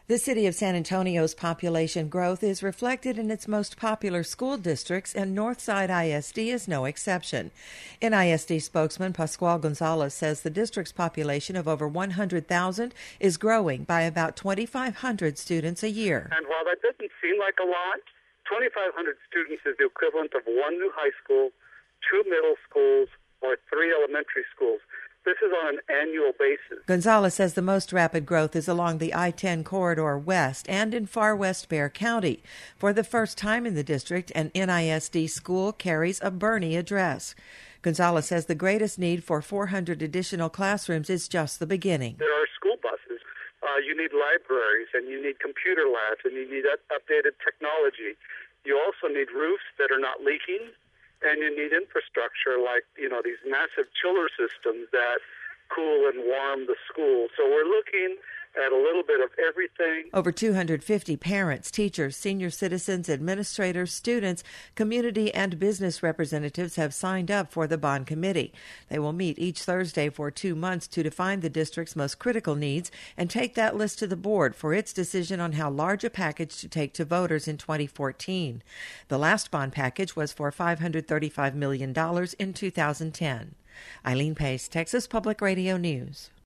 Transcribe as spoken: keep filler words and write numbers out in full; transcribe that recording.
The city of San Antonio's population growth is reflected in its most popular school districts, and Northside I S D is no exception. N I S D spokesman Pascual Gonzalez says the district's population of over one hundred thousand is growing by about twenty-five hundred students a year. And while that doesn't seem like a lot, twenty-five hundred students is the equivalent of one new high school, two middle schools, or three elementary schools. This is on an annual basis. Gonzalez says the most rapid growth is along the I ten corridor west and in far west Bexar County. For the first time in the district, an N I S D school carries a Bernie address. Gonzalez says the greatest need for four hundred additional classrooms is just the beginning. There are school buses. Uh, you need libraries, and you need computer labs, and you need updated technology. You also need roofs that are not leaking. And you need infrastructure like, you know, these massive chiller systems that cool and warm the school. So we're looking at a little bit of everything. Over two hundred fifty parents, teachers, senior citizens, administrators, students, community, and business representatives have signed up for the bond committee. They will meet each Thursday for two months to define the district's most critical needs and take that list to the board for its decision on how large a package to take to voters in twenty fourteen. The last bond package was for five hundred thirty-five million dollars in two thousand ten. Eileen Pace, Texas Public Radio News.